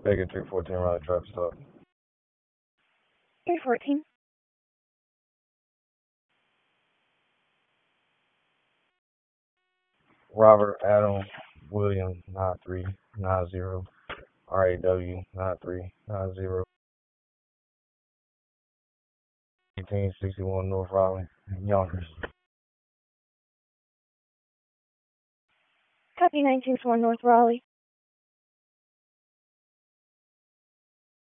Bacon 314 Raleigh traffic stop. 314. Robert Adam William 9390. RAW 9390. 1861 North Raleigh, Yonkers. Copy 1961 North Raleigh.